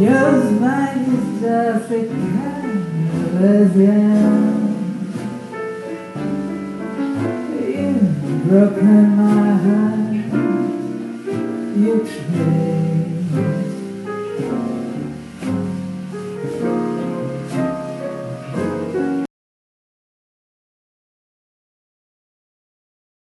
Your smile is just a careless. You've broken my